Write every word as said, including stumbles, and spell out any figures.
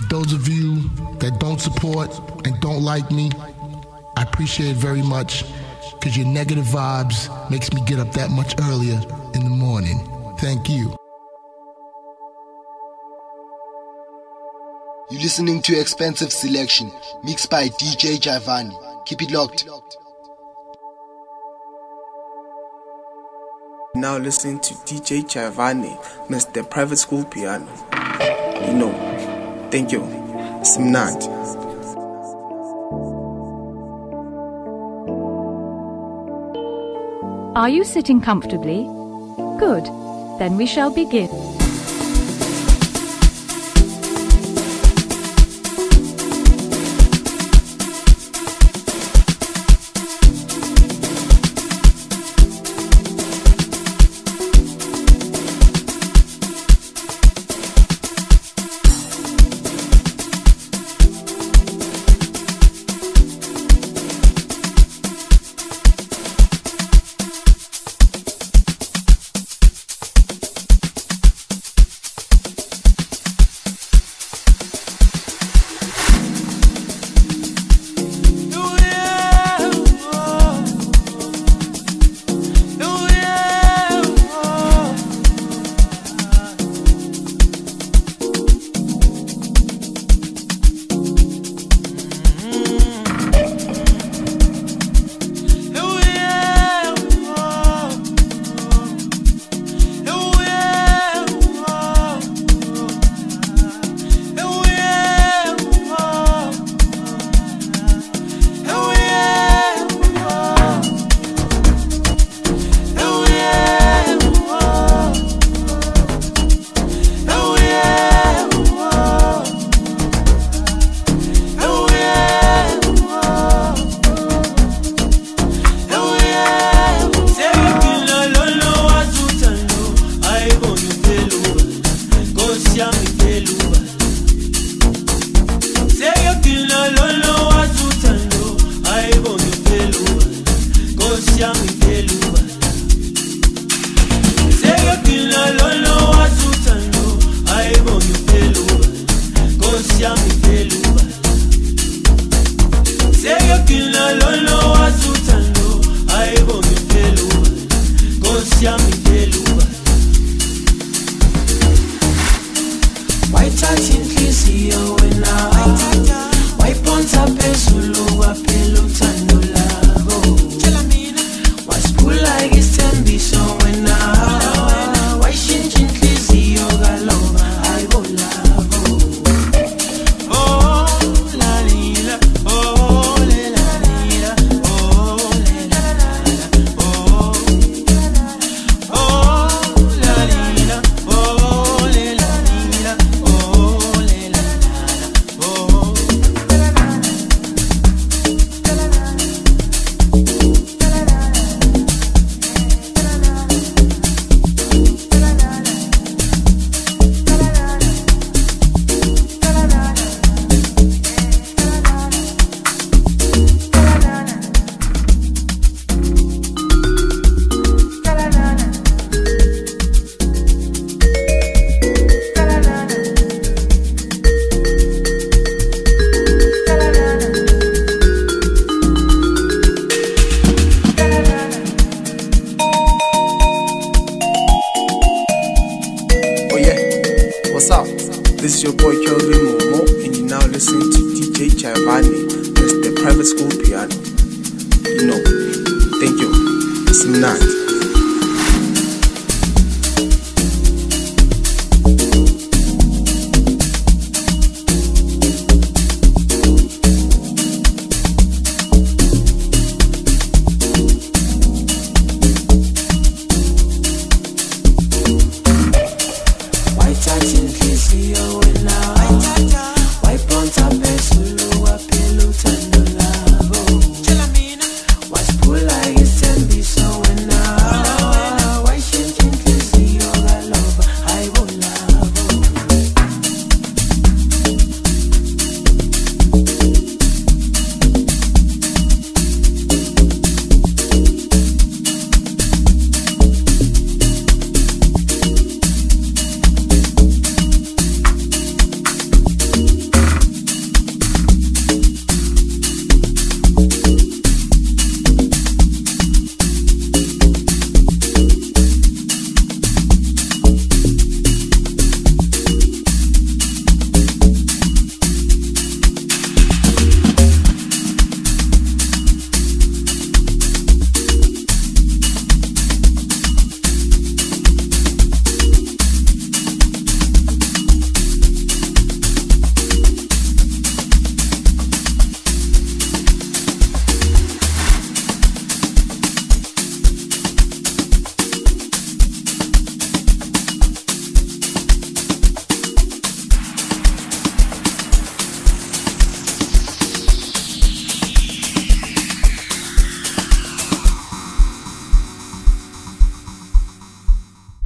those of you that don't support and don't like me, I appreciate it very much, because your negative vibes makes me get up that much earlier in the morning. Thank you. You're listening to Expensive Selection, mixed by D J Javani. Keep it locked. Now listening to D J Javani, Mister Private School Piano. You know, thank you. Simnat. Are you sitting comfortably? Good. Then we shall begin. This is your boy Kelvin Momo, and you're now listening to D J Javani, Mister Private School Piano. You know, thank you. Simnat.